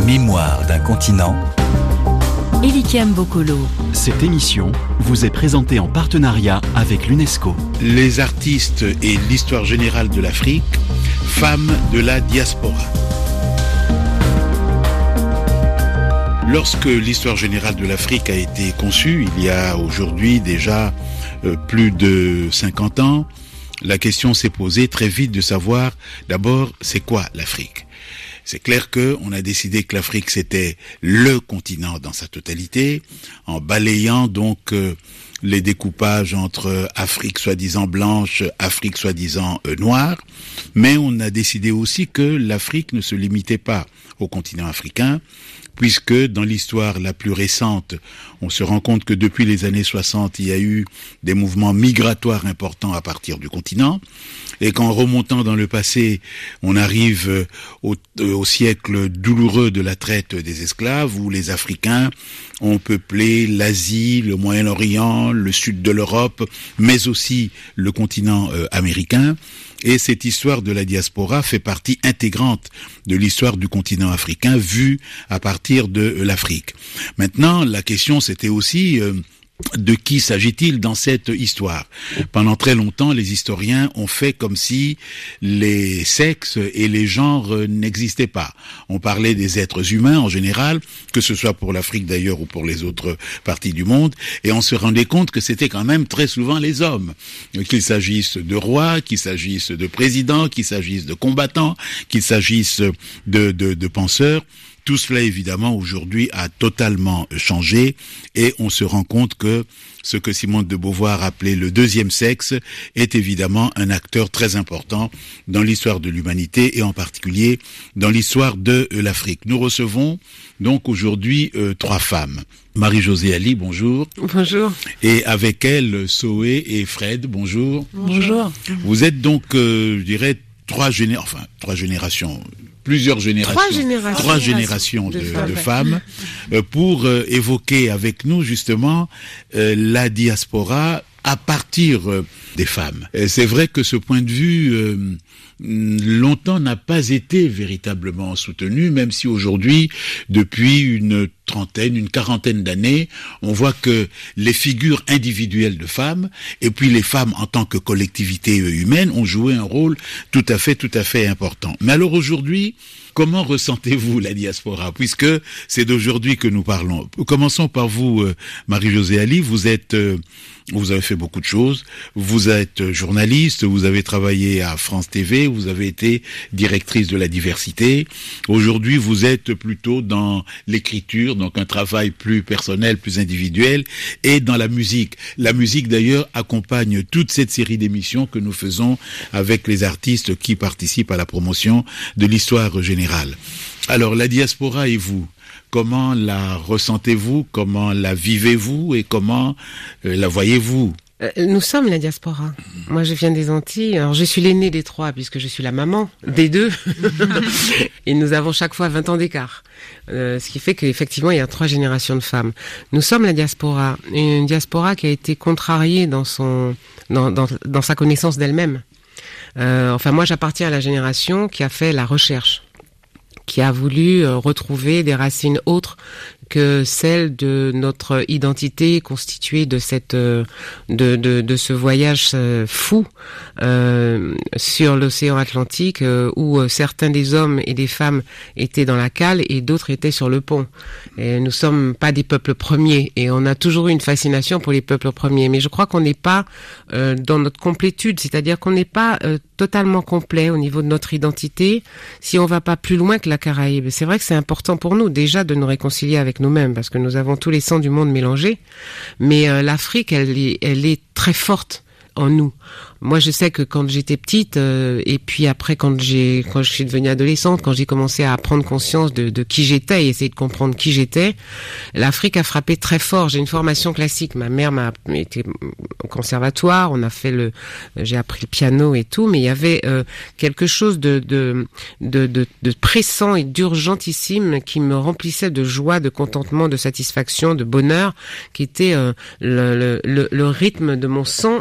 Mémoire d'un continent. Elikiam Bokolo. Cette émission vous est présentée en partenariat avec l'UNESCO. Les artistes et l'histoire générale de l'Afrique, femmes de la diaspora. Lorsque l'histoire générale de l'Afrique a été conçue, il y a aujourd'hui déjà plus de 50 ans, la question s'est posée très vite de savoir d'abord c'est quoi l'Afrique. C'est clair qu'on a décidé que l'Afrique c'était le continent dans sa totalité, en balayant donc les découpages entre Afrique soi-disant blanche, Afrique soi-disant noire, mais on a décidé aussi que l'Afrique ne se limitait pas au continent africain, puisque dans l'histoire la plus récente, on se rend compte que depuis les années 60, il y a eu des mouvements migratoires importants à partir du continent, et qu'en remontant dans le passé, on arrive au siècle douloureux de la traite des esclaves, où les Africains ont peuplé l'Asie, le Moyen-Orient, le sud de l'Europe, mais aussi le continent américain. Et cette histoire de la diaspora fait partie intégrante de l'histoire du continent africain vue à partir de l'Afrique. Maintenant, la question c'était aussi de qui s'agit-il dans cette histoire? Pendant très longtemps, les historiens ont fait comme si les sexes et les genres n'existaient pas. On parlait des êtres humains en général, que ce soit pour l'Afrique d'ailleurs ou pour les autres parties du monde, et on se rendait compte que c'était quand même très souvent les hommes. Qu'il s'agisse de rois, qu'il s'agisse de présidents, qu'il s'agisse de combattants, qu'il s'agisse de penseurs. Tout cela, évidemment, aujourd'hui a totalement changé et on se rend compte que ce que Simone de Beauvoir appelait le deuxième sexe est évidemment un acteur très important dans l'histoire de l'humanité et en particulier dans l'histoire de l'Afrique. Nous recevons donc aujourd'hui 3 femmes. Marie-Josée Ali, bonjour. Bonjour. Et avec elle, Soé et Fred, bonjour. Bonjour. Vous êtes donc, je dirais, trois générations. Plusieurs générations. Trois générations de femmes pour évoquer avec nous justement la diaspora à partir des femmes. Et c'est vrai que ce point de vue longtemps n'a pas été véritablement soutenu, même si aujourd'hui, depuis une quarantaine d'années, on voit que les figures individuelles de femmes et puis les femmes en tant que collectivité humaine ont joué un rôle tout à fait important. Mais alors aujourd'hui, comment ressentez-vous la diaspora, puisque c'est d'aujourd'hui que nous parlons? Commençons par vous, Marie-Josée Ali. Vous avez fait beaucoup de choses. Vous êtes journaliste, vous avez travaillé à France TV, vous avez été directrice de la diversité. Aujourd'hui, vous êtes plutôt dans l'écriture, donc un travail plus personnel, plus individuel, et dans la musique. La musique, d'ailleurs, accompagne toute cette série d'émissions que nous faisons avec les artistes qui participent à la promotion de l'histoire générale. Alors, la diaspora et vous, comment la ressentez-vous, comment la vivez-vous et comment la voyez-vous? Nous sommes la diaspora. Moi, je viens des Antilles. Alors, je suis l'aînée des 3 puisque je suis la maman des 2. Et nous avons chaque fois 20 ans d'écart. Ce qui fait qu'effectivement, il y a 3 générations de femmes. Nous sommes la diaspora. Une diaspora qui a été contrariée dans sa connaissance d'elle-même. Moi, j'appartiens à la génération qui a fait la recherche, qui a voulu retrouver des racines autres que celle de notre identité constituée de ce voyage fou sur l'océan Atlantique où certains des hommes et des femmes étaient dans la cale et d'autres étaient sur le pont. Et nous sommes pas des peuples premiers et on a toujours eu une fascination pour les peuples premiers, mais je crois qu'on n'est pas dans notre complétude, c'est-à-dire qu'on n'est pas totalement complet au niveau de notre identité si on va pas plus loin que la Caraïbe. C'est vrai que c'est important pour nous déjà de nous réconcilier avec nous-mêmes parce que nous avons tous les sangs du monde mélangés, mais l'Afrique elle est très forte en nous. Moi, je sais que quand j'étais petite, et puis après quand je suis devenue adolescente, quand j'ai commencé à prendre conscience de qui j'étais et essayer de comprendre qui j'étais, l'Afrique a frappé très fort. J'ai une formation classique. Ma mère m'a été au conservatoire. J'ai appris le piano et tout, mais il y avait quelque chose de pressant et d'urgentissime qui me remplissait de joie, de contentement, de satisfaction, de bonheur, qui était le rythme de mon sang et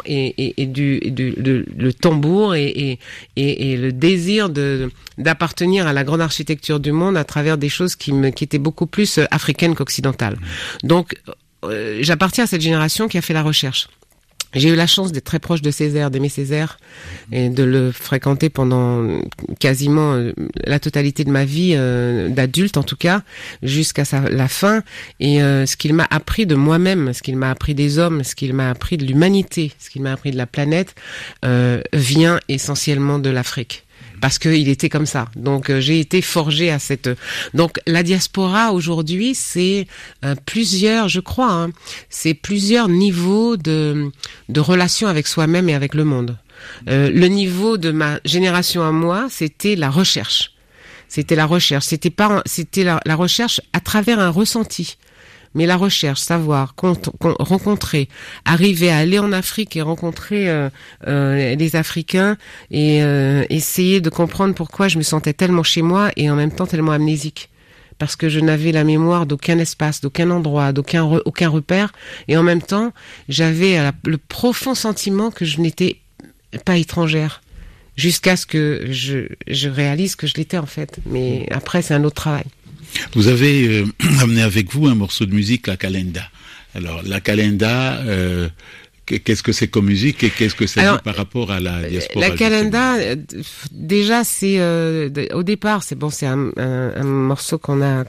le tambour et le désir d'appartenir à la grande architecture du monde à travers des choses qui étaient beaucoup plus africaines qu'occidentales. Donc, j'appartiens à cette génération qui a fait la recherche. J'ai eu la chance d'être très proche de Césaire, d'aimer Césaire, et de le fréquenter pendant quasiment la totalité de ma vie, d'adulte en tout cas, jusqu'à la fin. Et ce qu'il m'a appris de moi-même, ce qu'il m'a appris des hommes, ce qu'il m'a appris de l'humanité, ce qu'il m'a appris de la planète, vient essentiellement de l'Afrique. Parce qu'il était comme ça. Donc j'ai été forgée à cette. Donc la diaspora aujourd'hui, c'est plusieurs, je crois, c'est plusieurs niveaux de relation avec soi-même et avec le monde. Le niveau de ma génération à moi, c'était la recherche. C'était la recherche. C'était la recherche à travers un ressenti. Mais la recherche, savoir, rencontrer, arriver à aller en Afrique et rencontrer les Africains et essayer de comprendre pourquoi je me sentais tellement chez moi et en même temps tellement amnésique. Parce que je n'avais la mémoire d'aucun espace, d'aucun endroit, aucun repère. Et en même temps, j'avais le profond sentiment que je n'étais pas étrangère. Jusqu'à ce que je réalise que je l'étais en fait. Mais après, c'est un autre travail. Vous avez amené avec vous un morceau de musique, la Kalenda. Alors, la Kalenda, qu'est-ce que c'est comme musique et qu'est-ce que ça dit par rapport à la diaspora? La Kalenda, déjà, c'est au départ, c'est un morceau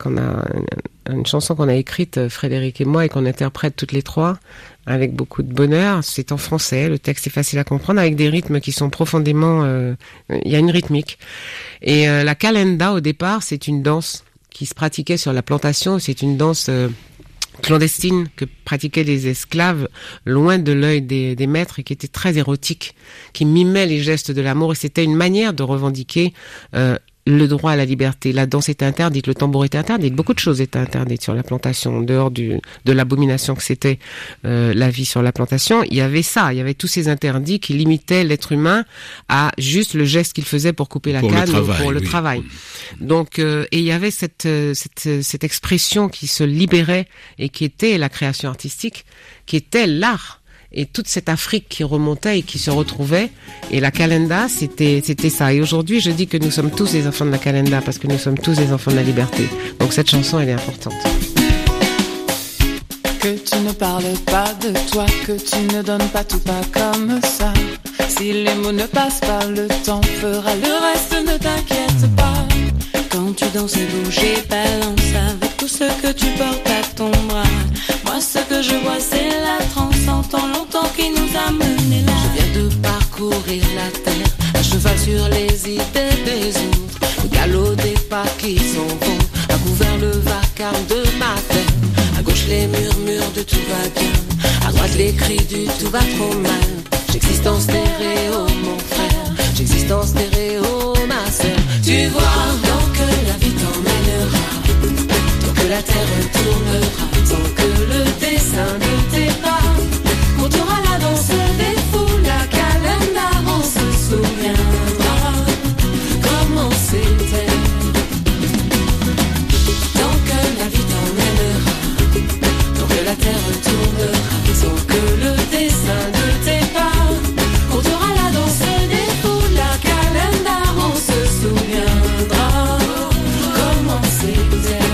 une chanson qu'on a écrite, Frédéric et moi, et qu'on interprète toutes les trois avec beaucoup de bonheur. C'est en français, le texte est facile à comprendre, avec des rythmes qui sont profondément... il y a une rythmique. Et la Kalenda, au départ, c'est une danse qui se pratiquait sur la plantation. C'est une danse clandestine que pratiquaient les esclaves loin de l'œil des maîtres et qui était très érotique, qui mimait les gestes de l'amour, et c'était une manière de revendiquer le droit à la liberté. La danse était interdite, le tambour était interdit, beaucoup de choses étaient interdites sur la plantation, en dehors de l'abomination que c'était la vie sur la plantation. Il y avait ça, il y avait tous ces interdits qui limitaient l'être humain à juste le geste qu'il faisait pour couper la canne pour le travail. Donc, et il y avait cette expression qui se libérait et qui était la création artistique, qui était l'art. Et toute cette Afrique qui remontait et qui se retrouvait. Et la Kalenda, c'était ça. Et aujourd'hui, je dis que nous sommes tous des enfants de la Kalenda parce que nous sommes tous des enfants de la liberté. Donc cette chanson, elle est importante. Que tu ne parles pas de toi, que tu ne donnes pas tout pas comme ça. Si les mots ne passent pas, le temps fera le reste, ne t'inquiète pas. Quand tu danses et bouges et balances avec tout ce que tu portes à ton bras. Moi ce que je vois c'est la transe, en temps longtemps qui nous a menés là. Je viens de parcourir la terre, à cheval sur les idées des autres. Le galop des pas qui s'en vont, a couvert le vacarme de ma terre. À gauche les murmures de tout va bien, à droite les cris du tout va trop mal. J'existe en stéréo mon frère, j'existe en stéréo ma sœur. Tu vois, tant que la vie t'emmènera, tant que la terre tournera, tant que le dessin de tes pas comptera la danse des fous, la Kalenda, on se souviendra comment c'était. Tant que la vie t'emmènera, tant que la terre tournera, tant que le dessin de tes pas comptera la danse des fous, la Kalenda, on se souviendra comment c'était.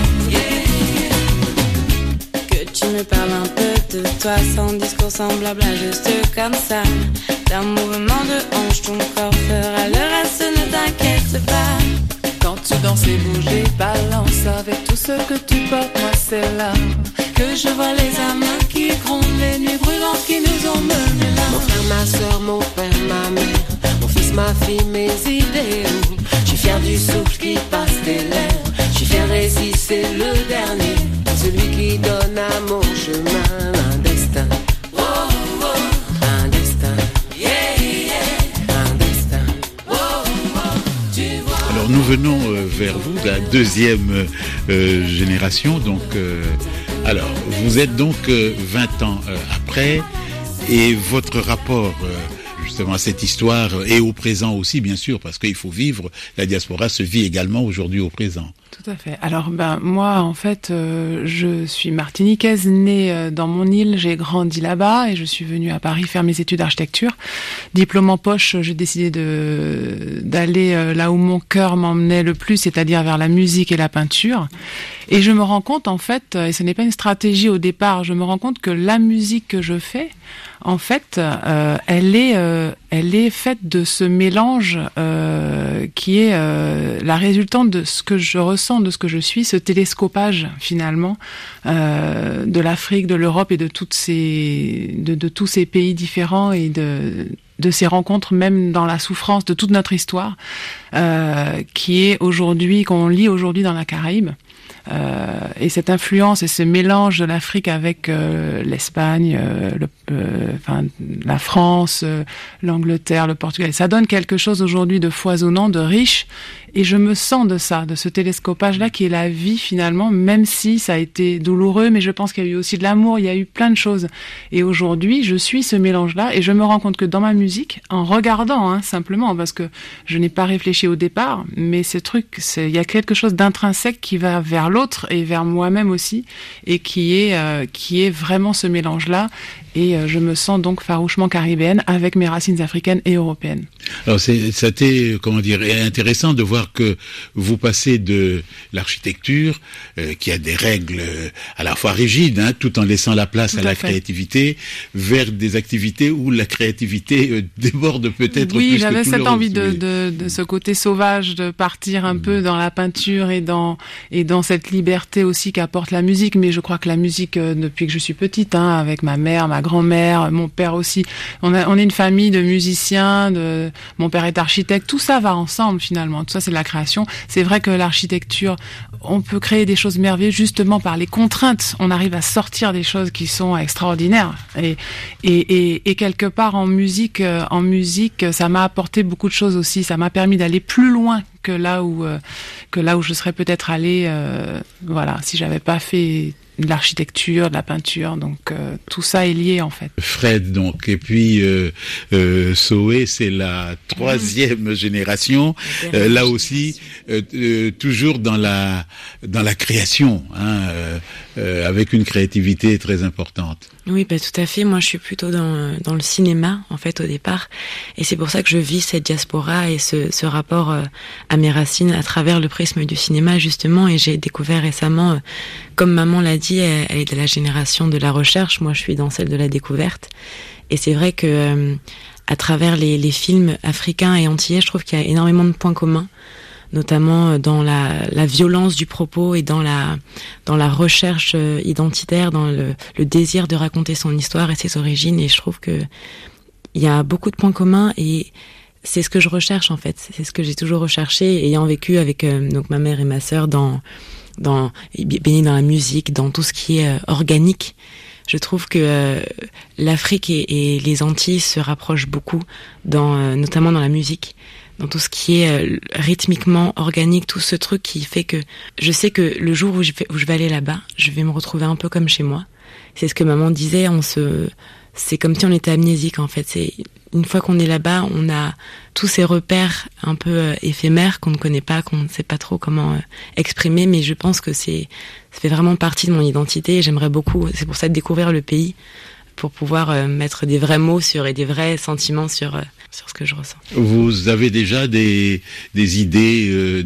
Que tu me parles un peu de toi sans discours, sans blabla, juste comme ça. D'un mouvement de hanche, ton corps fera le reste, ne t'inquiète pas. Quand tu danses et bouges et balances avec tout ce que tu portes, moi c'est là que je vois les âmes qui grondent, les nuits brûlantes qui nous ont menés là. Mon frère, ma soeur, mon père, ma mère, mon fils, ma fille, mes idéaux. Je suis fier du souffle qui passe des lèvres, je suis fier et si c'est le dernier, celui qui donne à mon chemin un destin. Oh, oh, un destin. Yeah, yeah. Un destin. Oh, oh, tu vois. Alors nous venons vers vous, la deuxième génération. Donc, alors vous êtes donc 20 ans après, et votre rapport justement à cette histoire et au présent aussi, bien sûr, parce qu'il faut vivre. La diaspora se vit également aujourd'hui au présent. Tout à fait. Alors moi en fait je suis martiniquaise, née dans mon île, j'ai grandi là-bas et je suis venue à Paris faire mes études d'architecture. Diplôme en poche, j'ai décidé d'aller là où mon cœur m'emmenait le plus, c'est-à-dire vers la musique et la peinture. Et je me rends compte en fait, et ce n'est pas une stratégie au départ, je me rends compte que la musique que je fais, en fait, elle est faite de ce mélange qui est la résultante de ce que je ressens, de ce que je suis, ce télescopage finalement de l'Afrique, de l'Europe et de tous ces pays différents et de ces rencontres, même dans la souffrance de toute notre histoire, qui est aujourd'hui, qu'on lit aujourd'hui dans la Caraïbe. Et cette influence et ce mélange de l'Afrique avec l'Espagne, la France, l'Angleterre, le Portugal, ça donne quelque chose aujourd'hui de foisonnant, de riche. Et je me sens de ça, de ce télescopage-là qui est la vie finalement, même si ça a été douloureux, mais je pense qu'il y a eu aussi de l'amour, il y a eu plein de choses. Et aujourd'hui, je suis ce mélange-là et je me rends compte que dans ma musique, en regardant simplement, parce que je n'ai pas réfléchi au départ, mais il y a quelque chose d'intrinsèque qui va vers l'autre et vers moi-même aussi, et qui est vraiment ce mélange-là. Et je me sens donc farouchement caribéenne avec mes racines africaines et européennes. Alors c'était intéressant de voir que vous passez de l'architecture qui a des règles à la fois rigides, tout en laissant la place à la créativité, vers des activités où la créativité déborde peut-être plus que tout le reste. Oui, j'avais cette envie de ce côté sauvage, de partir un peu dans la peinture et dans cette liberté aussi qu'apporte la musique. Mais je crois que la musique, depuis que je suis petite, avec ma mère, ma grand-mère, mon père aussi, on est une famille de musiciens, mon père est architecte, tout ça va ensemble finalement, tout ça c'est de la création. C'est vrai que l'architecture, on peut créer des choses merveilleuses justement par les contraintes, on arrive à sortir des choses qui sont extraordinaires et quelque part en musique ça m'a apporté beaucoup de choses aussi, ça m'a permis d'aller plus loin que là où je serais peut-être allée si j'avais pas fait de l'architecture, de la peinture, donc tout ça est lié en fait. Fred donc, et puis Soé, c'est la troisième génération, là aussi toujours dans la création, avec une créativité très importante. Oui, tout à fait. Moi, je suis plutôt dans le cinéma en fait au départ, et c'est pour ça que je vis cette diaspora et ce rapport à mes racines à travers le prisme du cinéma justement. Et j'ai découvert récemment, comme maman l'a dit, elle est de la génération de la recherche. Moi, je suis dans celle de la découverte. Et c'est vrai que à travers les films africains et antillais, je trouve qu'il y a énormément de points communs, notamment dans la violence du propos et dans la recherche identitaire, dans le désir de raconter son histoire et ses origines. Et je trouve que il y a beaucoup de points communs et c'est ce que je recherche en fait. C'est ce que j'ai toujours recherché, ayant vécu avec donc ma mère et ma sœur baigné dans la musique, dans tout ce qui est organique. Je trouve que l'Afrique et les Antilles se rapprochent beaucoup, notamment dans la musique, dans tout ce qui est rythmiquement organique, tout ce truc qui fait que je sais que le jour où je vais aller là-bas, je vais me retrouver un peu comme chez moi. C'est ce que maman disait, c'est comme si on était amnésique en fait. C'est une fois qu'on est là-bas, on a tous ces repères un peu éphémères qu'on ne connaît pas, qu'on ne sait pas trop comment exprimer, mais je pense que ça fait vraiment partie de mon identité et j'aimerais beaucoup, c'est pour ça, de découvrir le pays pour pouvoir mettre des vrais mots et des vrais sentiments sur ce que je ressens. Vous avez déjà des idées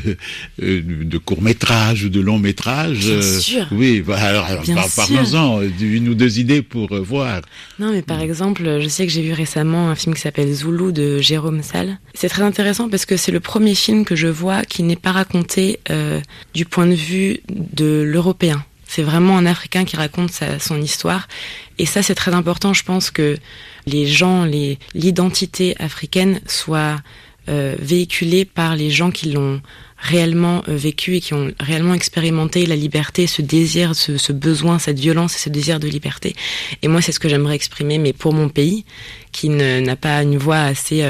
de courts-métrages ou de longs-métrages? Bien sûr. Oui, alors parlons-en, une ou deux idées pour voir. Non, mais par exemple, je sais que j'ai vu récemment un film qui s'appelle Zoulou de Jérôme Salle. C'est très intéressant parce que c'est le premier film que je vois qui n'est pas raconté du point de vue de l'Européen. C'est vraiment un Africain qui raconte son histoire. Et ça, c'est très important. Je pense que les gens, l'identité africaine soit véhiculée par les gens qui l'ont réellement vécu et qui ont réellement expérimenté la liberté, ce désir, ce besoin, cette violence et ce désir de liberté. Et moi, c'est ce que j'aimerais exprimer, mais pour mon pays, qui n'a pas une voix assez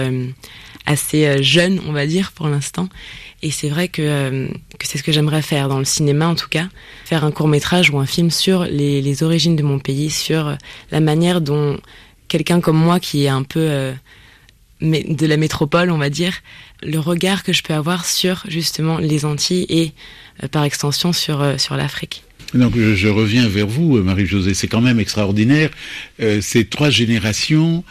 jeune, on va dire, pour l'instant. Et c'est vrai que c'est ce que j'aimerais faire dans le cinéma, en tout cas, faire un court-métrage ou un film sur les origines de mon pays, sur la manière dont quelqu'un comme moi qui est un peu de la métropole, on va dire, le regard que je peux avoir sur justement les Antilles et par extension sur l'Afrique. Donc je reviens vers vous, Marie-Josée, c'est quand même extraordinaire, ces 3 générations,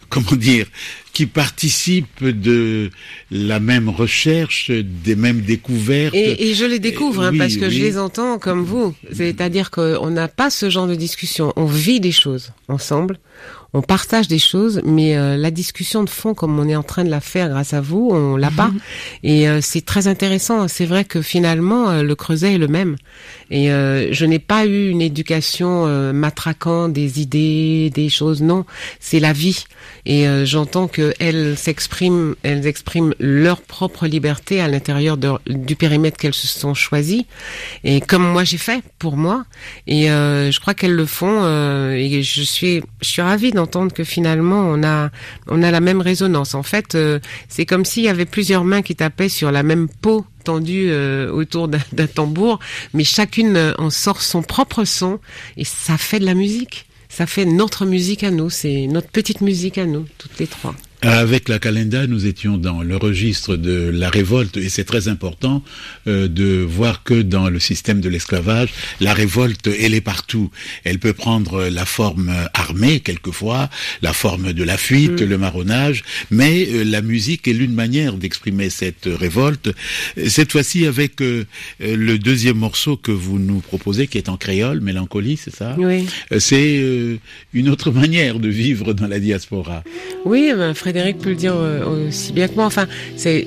qui participent de la même recherche, des mêmes découvertes. Et je les découvre, parce que je les entends comme vous. C'est-à-dire qu'on n'a pas ce genre de discussion. On vit des choses ensemble, on partage des choses, mais la discussion de fond, comme on est en train de la faire grâce à vous, on l'a pas. Et c'est très intéressant. C'est vrai que finalement, le creuset est le même. Et je n'ai pas eu une éducation matraquant des idées, des choses. Non, c'est la vie. Et j'entends que elles expriment leur propre liberté à l'intérieur du périmètre qu'elles se sont choisies. Et comme moi j'ai fait pour moi. Et je crois qu'elles le font. Et je suis ravie d'entendre que finalement on a la même résonance. En fait, c'est comme s'il y avait plusieurs mains qui tapaient sur la même peau tendue autour d'un tambour, mais chacune en sort son propre son et ça fait de la musique. Ça fait notre musique à nous, c'est notre petite musique à nous, toutes les 3. Avec la Calenda, nous étions dans le registre de la révolte et c'est très important de voir que dans le système de l'esclavage, la révolte, elle est partout. Elle peut prendre la forme armée quelquefois, la forme de la fuite, le marronnage, mais la musique est l'une manière d'exprimer cette révolte. Cette fois-ci avec le deuxième morceau que vous nous proposez, qui est en créole, Mélancolie, c'est ça? Oui. C'est une autre manière de vivre dans la diaspora. Oui, Frédéric peut le dire aussi bien que moi. Enfin, c'est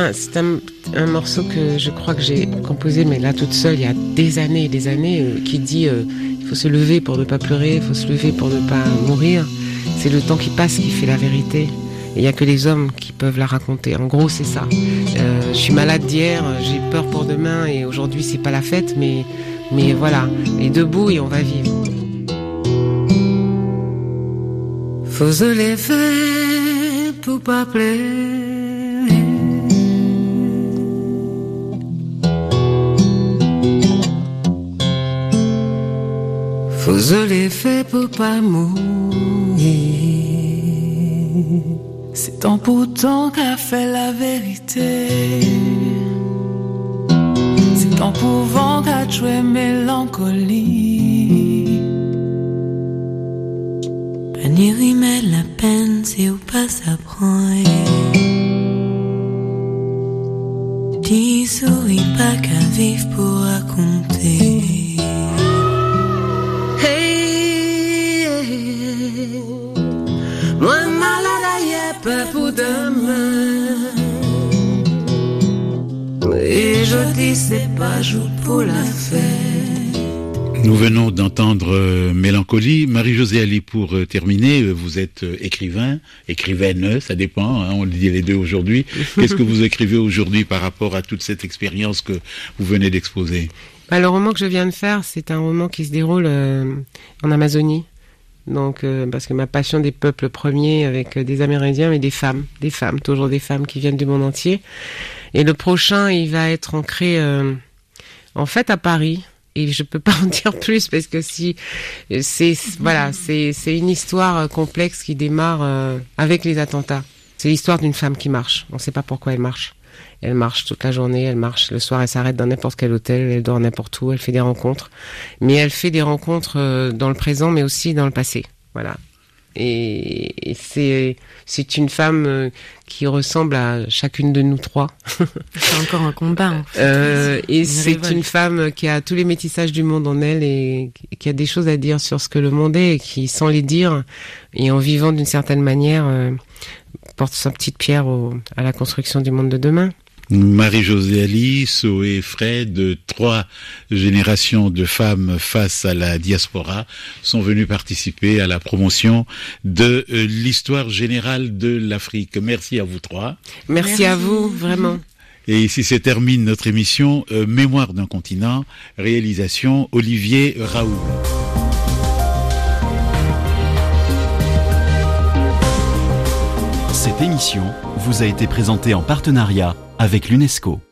un morceau que je crois que j'ai composé, mais là toute seule, il y a des années et des années, qui dit il faut se lever pour ne pas pleurer, il faut se lever pour ne pas mourir. C'est le temps qui passe qui fait la vérité. Et il n'y a que les hommes qui peuvent la raconter. En gros, c'est ça. Je suis malade d'hier, j'ai peur pour demain, et aujourd'hui, c'est pas la fête, mais voilà. Et debout, et on va vivre. Faut se lever pour pas pleurer. Faut se lever pour pas mourir. C'est temps pourtant qu'a fait la vérité. C'est temps pour vent qu'a tué mélancolie. Ni rimer la peine si ou pas s'apprend. Dis souris pas qu'à vivre pour raconter. Hey, moi malade ailleurs pas pour demain. Et je dis c'est pas jour pour la fête. Nous venons d'entendre Mélancolie. Marie-Josée Ali, pour terminer, vous êtes écrivaine, ça dépend, on le dit les deux aujourd'hui. Qu'est-ce que vous écrivez aujourd'hui par rapport à toute cette expérience que vous venez d'exposer? Le roman que je viens de faire, c'est un roman qui se déroule en Amazonie. Donc, parce que ma passion des peuples premiers avec des Amérindiens, mais des femmes, toujours des femmes qui viennent du monde entier. Et le prochain, il va être ancré, en fait, à Paris. Et je peux pas en dire plus parce que c'est une histoire complexe qui démarre avec les attentats. C'est l'histoire d'une femme qui marche. On sait pas pourquoi elle marche. Elle marche toute la journée, elle marche le soir, elle s'arrête dans n'importe quel hôtel, elle dort n'importe où, elle fait des rencontres. Mais elle fait des rencontres dans le présent, mais aussi dans le passé. Voilà. Et c'est une femme qui ressemble à chacune de nous 3. C'est encore un combat. En fait. Et c'est une femme qui a tous les métissages du monde en elle et qui a des choses à dire sur ce que le monde est et qui, sans les dire et en vivant d'une certaine manière, porte sa petite pierre à la construction du monde de demain. Marie-Josée Ali, Soé Fred, 3 générations de femmes face à la diaspora sont venues participer à la promotion de l'histoire générale de l'Afrique. Merci à vous 3. Merci à vous, vraiment. Et ici se termine notre émission Mémoire d'un continent, réalisation Olivier Raoul. Cette émission vous a été présentée en partenariat avec l'UNESCO.